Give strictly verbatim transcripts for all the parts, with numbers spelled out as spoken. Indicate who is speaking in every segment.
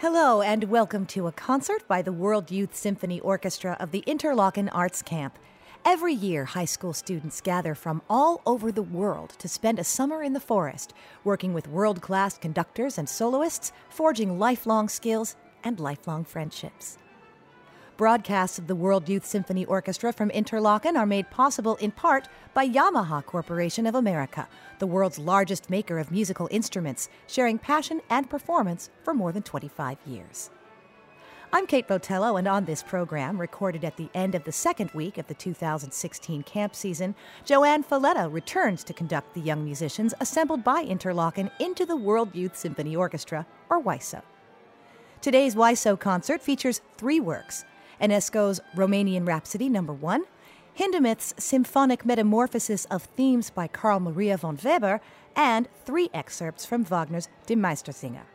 Speaker 1: Hello and welcome to a concert by the World Youth Symphony Orchestra of the Interlochen Arts Camp. Every year, high school students gather from all over the world to spend a summer in the forest, working with world-class conductors and soloists, forging lifelong skills and lifelong friendships. Broadcasts of the World Youth Symphony Orchestra from Interlochen are made possible in part by Yamaha Corporation of America, the world's largest maker of musical instruments, sharing passion and performance for more than twenty-five years. I'm Kate Botello, and on this program, recorded at the end of the second week of the two thousand sixteen camp season, Joanne Falletta returns to conduct the young musicians assembled by Interlochen into the World Youth Symphony Orchestra, or W Y S O. Today's W Y S O concert features three works: Enesco's Romanian Rhapsody Number One, Hindemith's Symphonic Metamorphosis of Themes by Carl Maria von Weber, and three excerpts from Wagner's Die Meistersinger.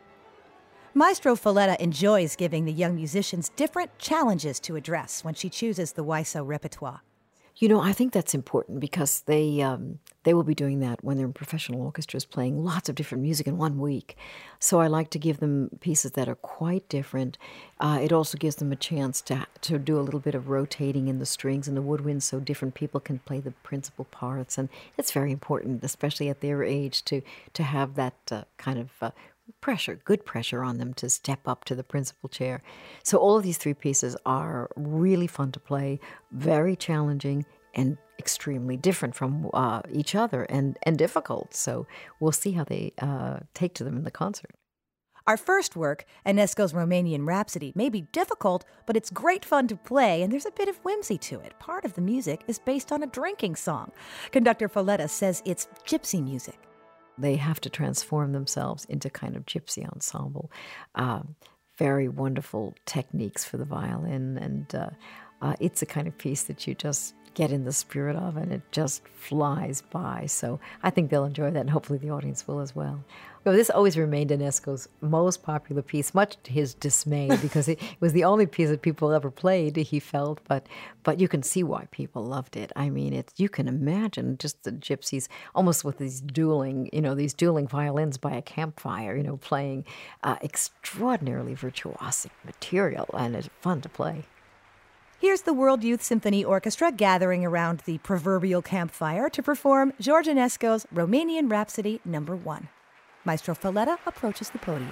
Speaker 1: Maestro Falletta enjoys giving the young musicians different challenges to address when she chooses the W Y S O repertoire.
Speaker 2: You know, I think that's important because they um, they will be doing that when they're in professional orchestras, playing lots of different music in one week. So I like to give them pieces that are quite different. Uh, it also gives them a chance to to do a little bit of rotating in the strings and the woodwinds so different people can play the principal parts. And it's very important, especially at their age, to, to have that uh, kind of uh, pressure, good pressure on them to step up to the principal chair. So all of these three pieces are really fun to play, very challenging, and extremely different from uh, each other and, and difficult. So we'll see how they uh, take to them in the concert.
Speaker 1: Our first work, Enesco's Romanian Rhapsody, may be difficult, but it's great fun to play, and there's a bit of whimsy to it. Part of the music is based on a drinking song. Conductor Falletta says it's gypsy music.
Speaker 2: They have to transform themselves into kind of gypsy ensemble. Uh, very wonderful techniques for the violin, and uh, uh, it's a kind of piece that you just get in the spirit of, and it just flies by. So I think they'll enjoy that, and hopefully the audience will as well. Well, this always remained Enesco's most popular piece, much to his dismay, because it was the only piece that people ever played, he felt, but but you can see why people loved it. I mean, it, you can imagine just the gypsies almost with these dueling, you know, these dueling violins by a campfire, you know, playing uh, extraordinarily virtuosic material, and it's fun to play.
Speaker 1: Here's the World Youth Symphony Orchestra gathering around the proverbial campfire to perform George Enesco's Romanian Rhapsody Number One. Maestro Falletta approaches the podium.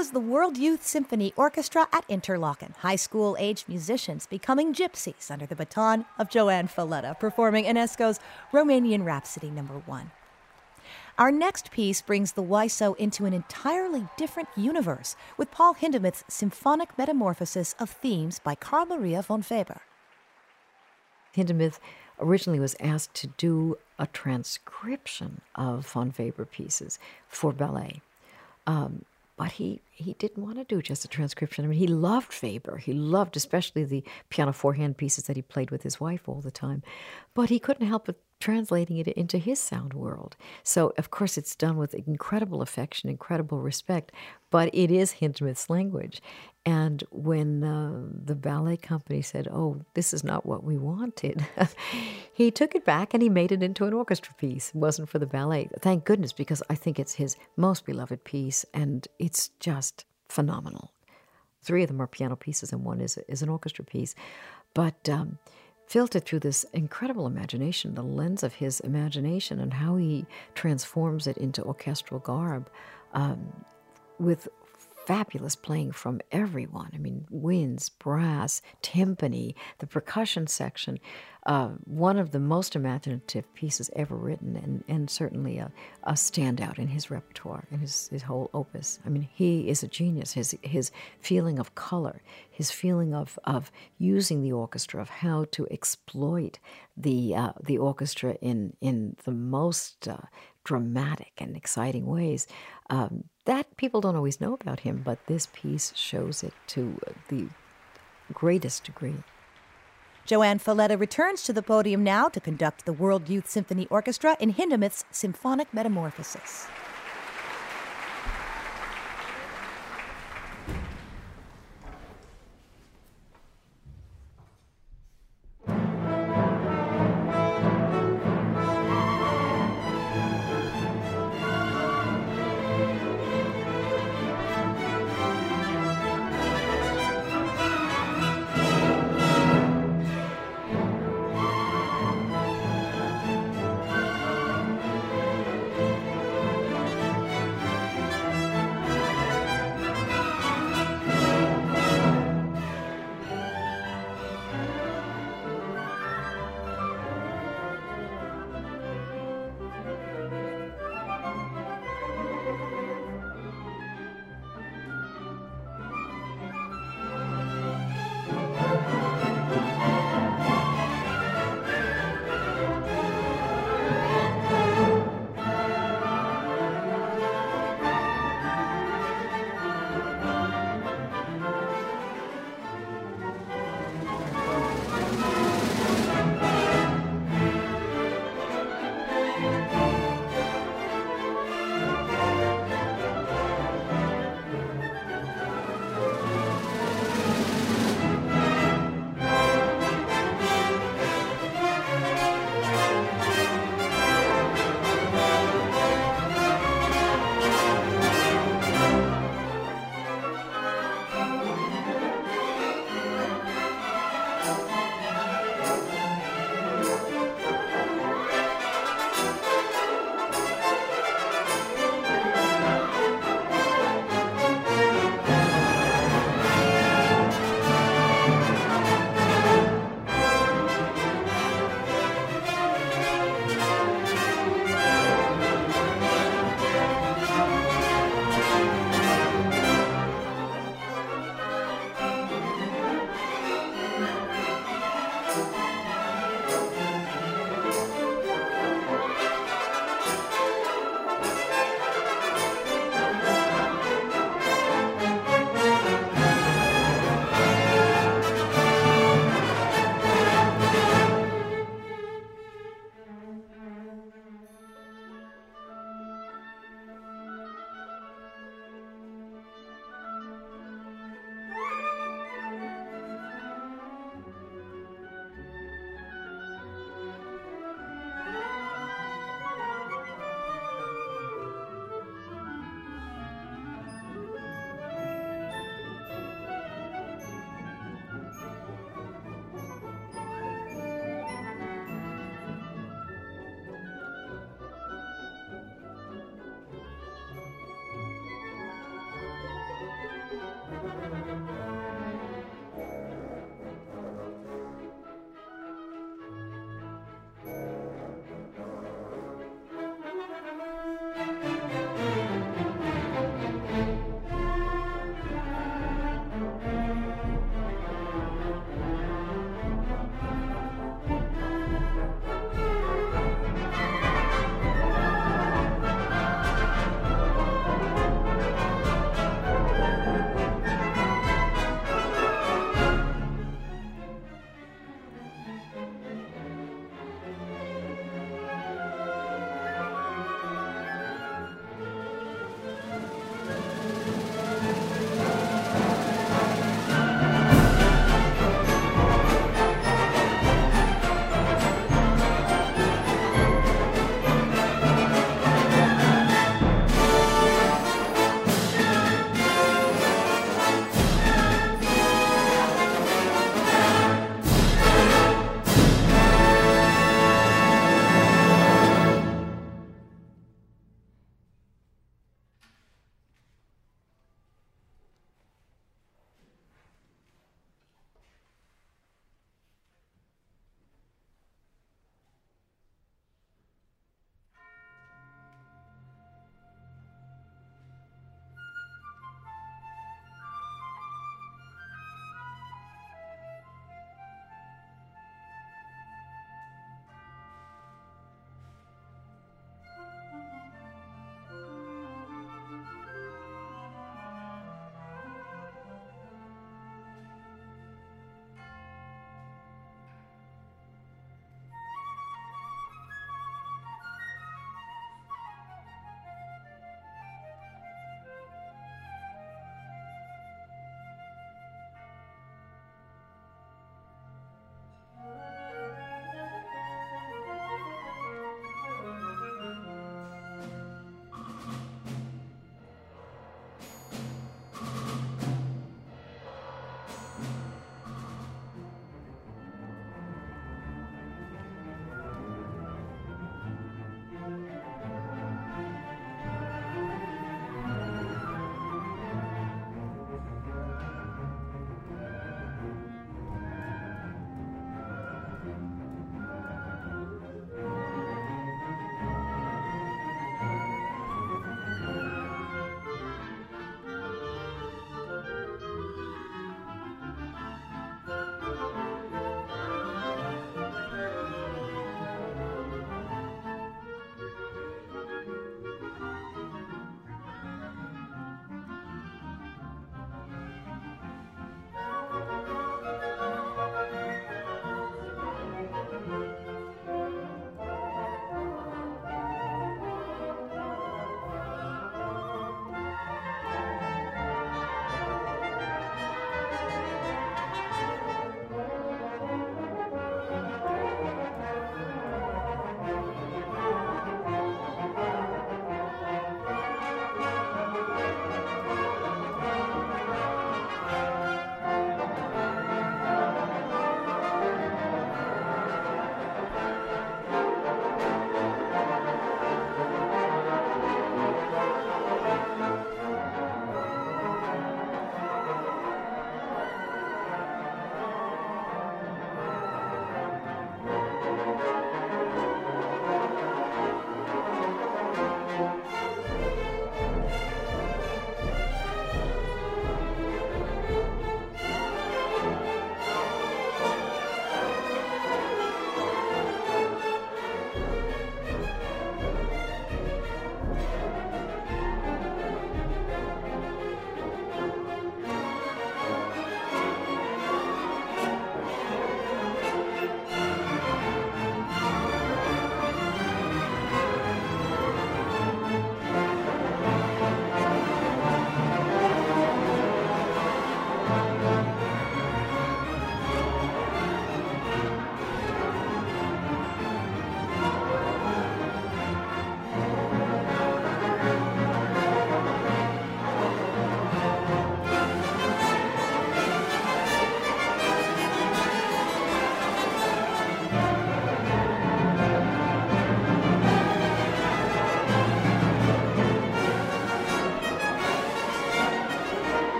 Speaker 1: was the World Youth Symphony Orchestra at Interlaken, high school-aged musicians becoming gypsies under the baton of Joan Falletta, performing Enesco's Romanian Rhapsody number one. Our next piece brings the Y S O into an entirely different universe with Paul Hindemith's symphonic metamorphosis of themes by Carl Maria von Weber.
Speaker 2: Hindemith originally was asked to do a transcription of von Weber pieces for ballet. Um, but he, he didn't want to do just a transcription. I mean, he loved Weber. He loved especially the piano four-hand pieces that he played with his wife all the time. But he couldn't help but translating it into his sound world. So, of course, it's done with incredible affection, incredible respect, but it is Hindemith's language. And when uh, the ballet company said, oh, this is not what we wanted, he took it back and he made it into an orchestra piece. It wasn't for the ballet. Thank goodness, because I think it's his most beloved piece, and it's just phenomenal. Three of them are piano pieces, and one is, is an orchestra piece. But um, filtered through this incredible imagination, the lens of his imagination, and how he transforms it into orchestral garb um, with fabulous playing from everyone. I mean, winds, brass, timpani, the percussion section. Uh, one of the most imaginative pieces ever written, and, and certainly a, a standout in his repertoire, in his, his whole opus. I mean, he is a genius. His his feeling of color, his feeling of, of using the orchestra, of how to exploit the uh, the orchestra in, in the most uh, dramatic and exciting ways. Um, that people don't always know about him, but this piece shows it to the greatest degree.
Speaker 1: Joan Falletta returns to the podium now to conduct the World Youth Symphony Orchestra in Hindemith's Symphonic Metamorphosis.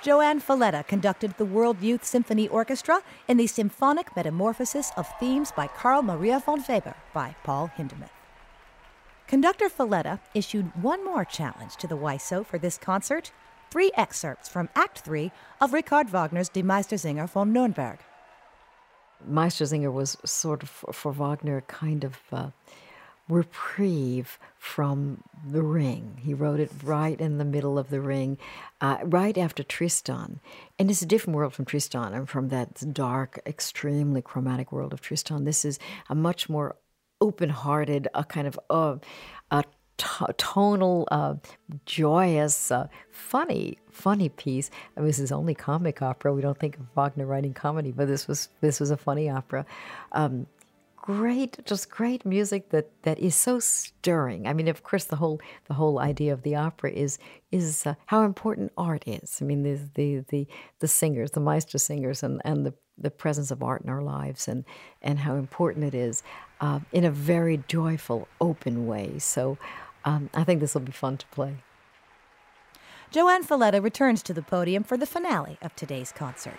Speaker 1: Joanne Falletta conducted the World Youth Symphony Orchestra in the symphonic metamorphosis of themes by Carl Maria von Weber by Paul Hindemith. Conductor Falletta issued one more challenge to the Y S O for this concert, three excerpts from Act Three of Richard Wagner's Die Meistersinger von Nürnberg.
Speaker 2: Meistersinger was sort of, for Wagner, a kind of uh, reprieve from the Ring. He wrote it right in the middle of the Ring, uh, right after Tristan. And it's a different world from Tristan, and from that dark, extremely chromatic world of Tristan. This is a much more open-hearted, a kind of uh, a t- tonal, uh, joyous, uh, funny, funny piece. I mean, this is only comic opera. We don't think of Wagner writing comedy, but this was this was a funny opera. Um, great, just great music that, that is so stirring. I mean, of course, the whole the whole idea of the opera is is uh, how important art is. I mean, the the the, the singers, the Meister singers, and and the the presence of art in our lives, and and how important it is uh, in a very joyful, open way. So um, I think this will be fun to play.
Speaker 1: Joanne Falletta returns to the podium for the finale of today's concert.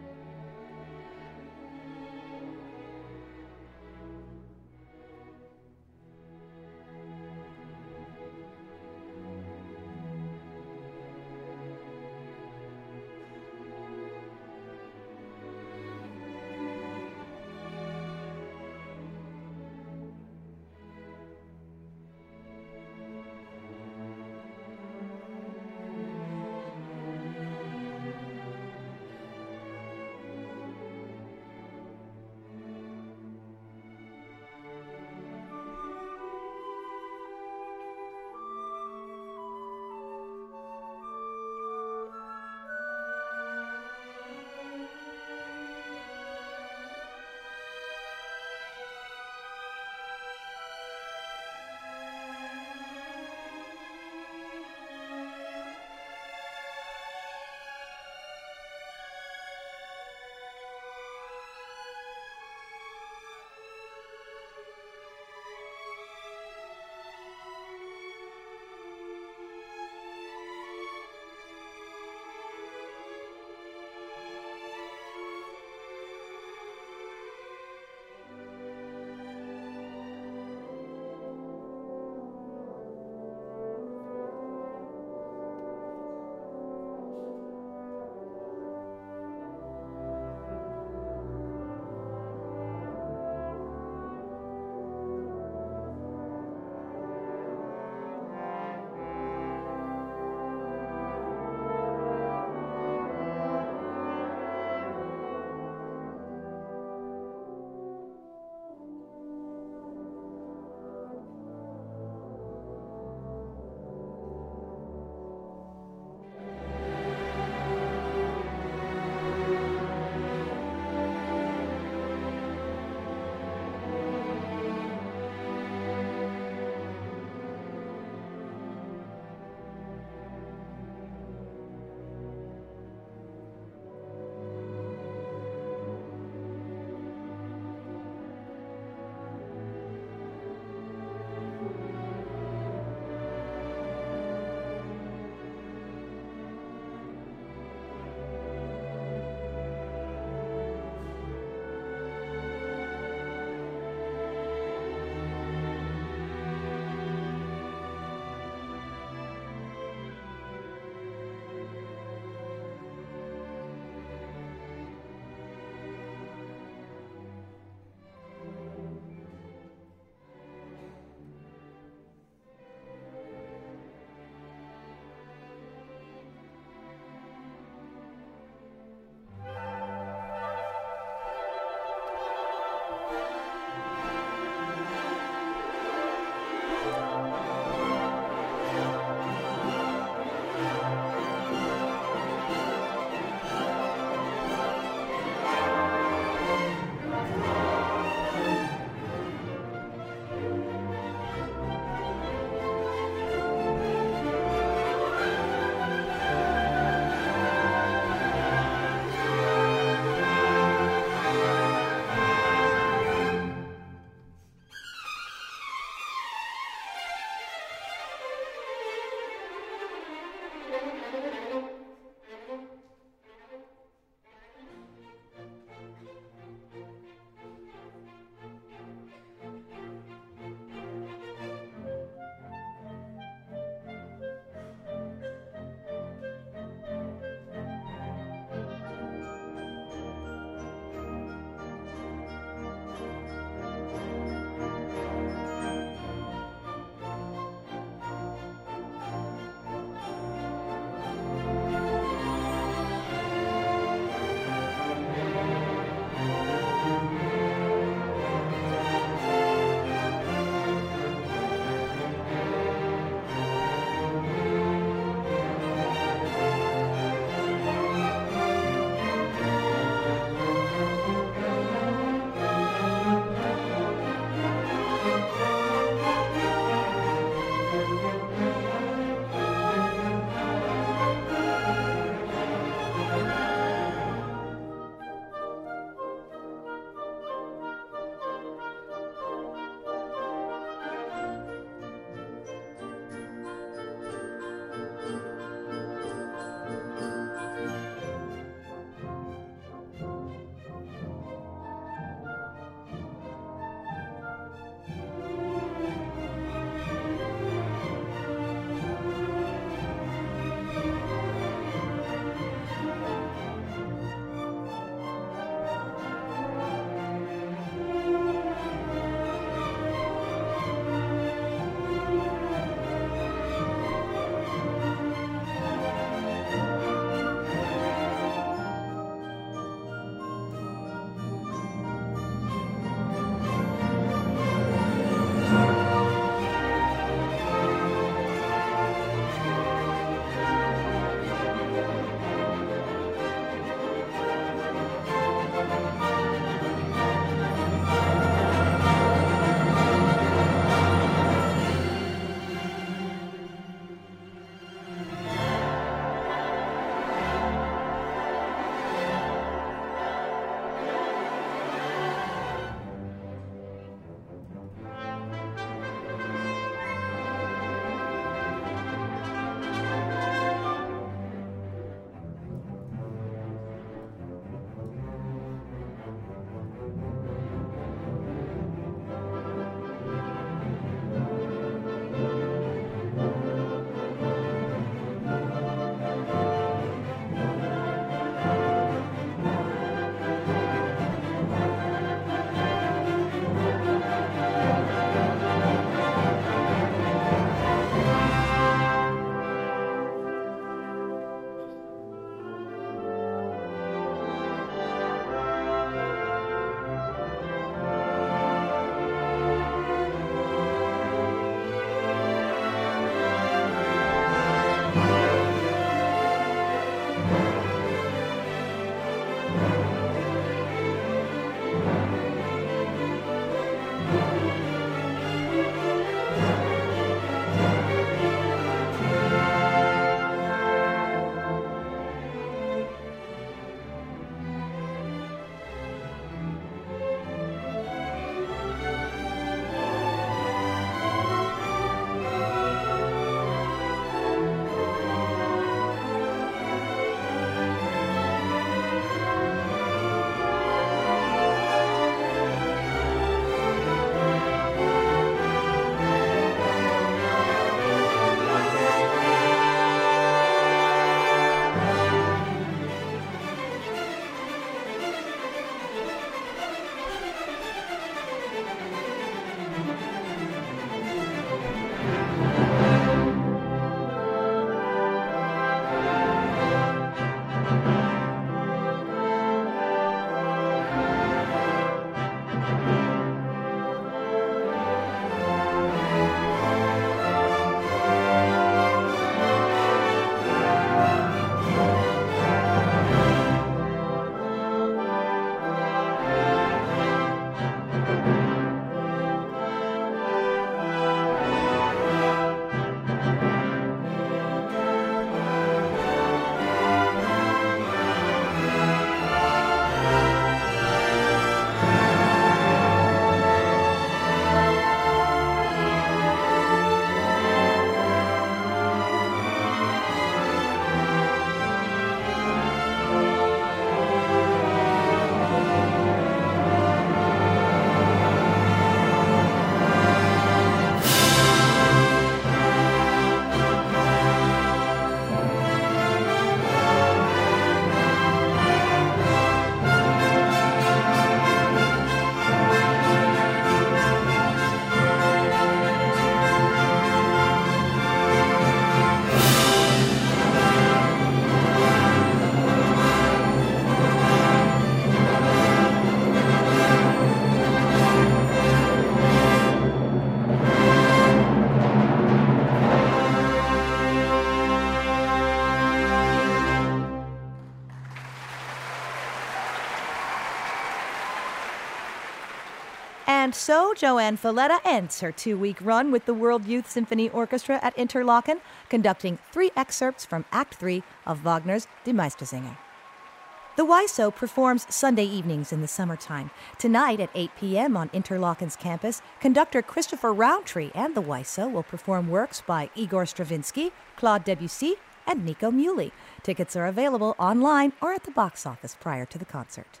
Speaker 1: And so Joanne Falletta ends her two-week run with the World Youth Symphony Orchestra at Interlaken, conducting three excerpts from Act Three of Wagner's Die Meistersinger. The W I S O performs Sunday evenings in the summertime. Tonight at eight p.m. on Interlaken's campus, conductor Christopher Roundtree and the W I S O will perform works by Igor Stravinsky, Claude Debussy, and Nico Muhly. Tickets are available online or at the box office prior to the concert.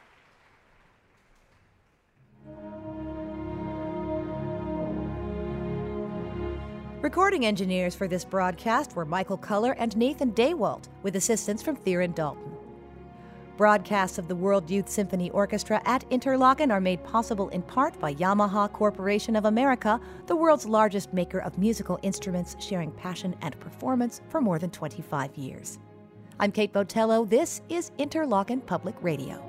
Speaker 1: Recording engineers for this broadcast were Michael Culler and Nathan Daywalt, with assistance from Theron Dalton. Broadcasts of the World Youth Symphony Orchestra at Interlaken are made possible in part by Yamaha Corporation of America, the world's largest maker of musical instruments, sharing passion and performance for more than twenty-five years. I'm Kate Botello. This is Interlaken Public Radio.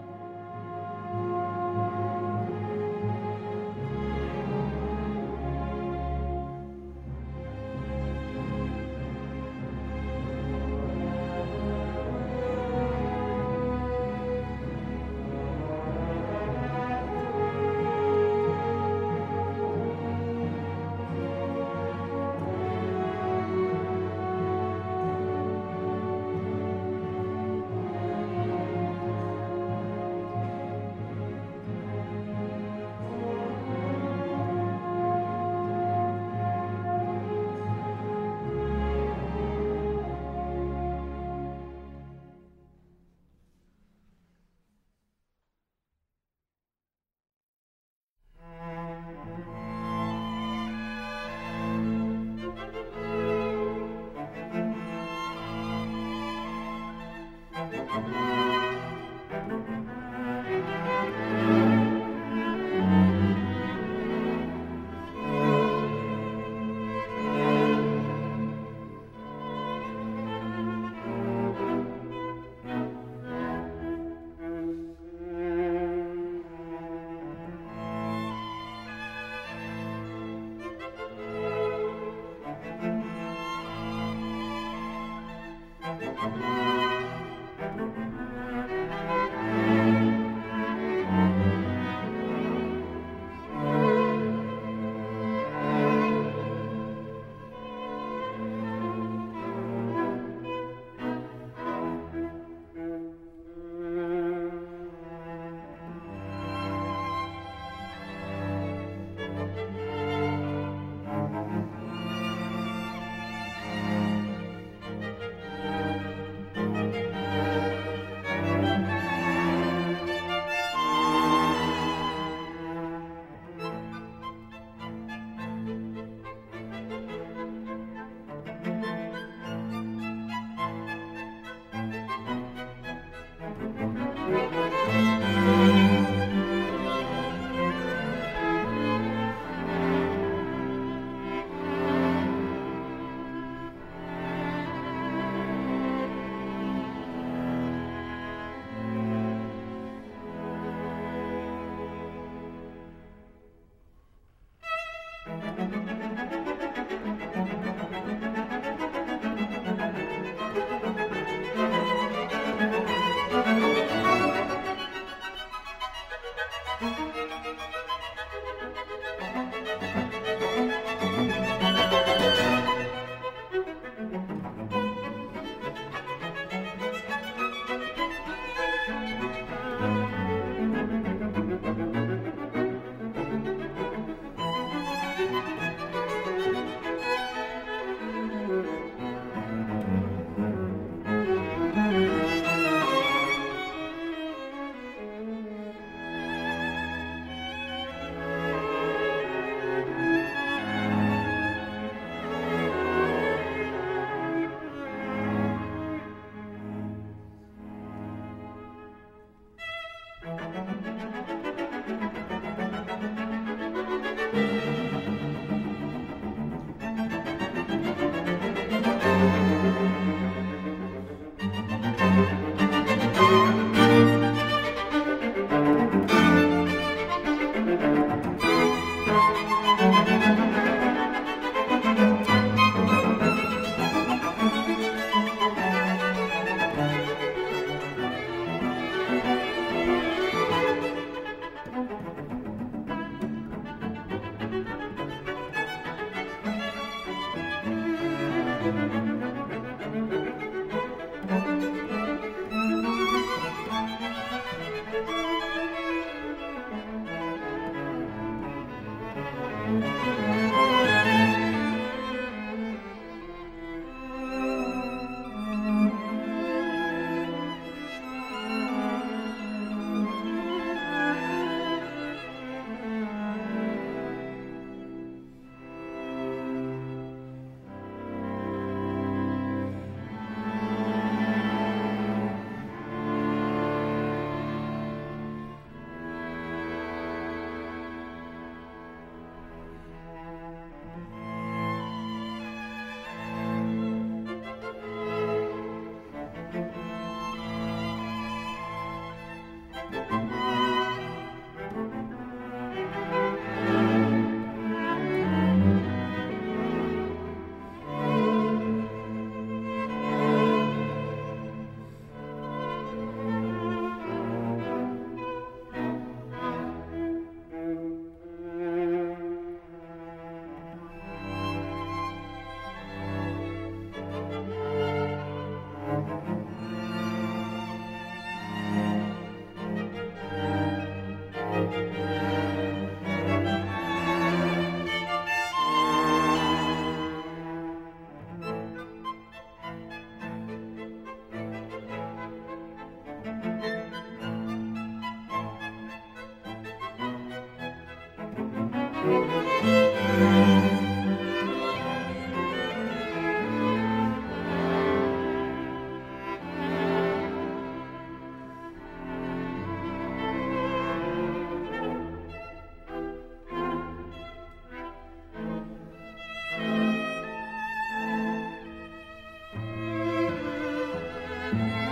Speaker 3: Thank you.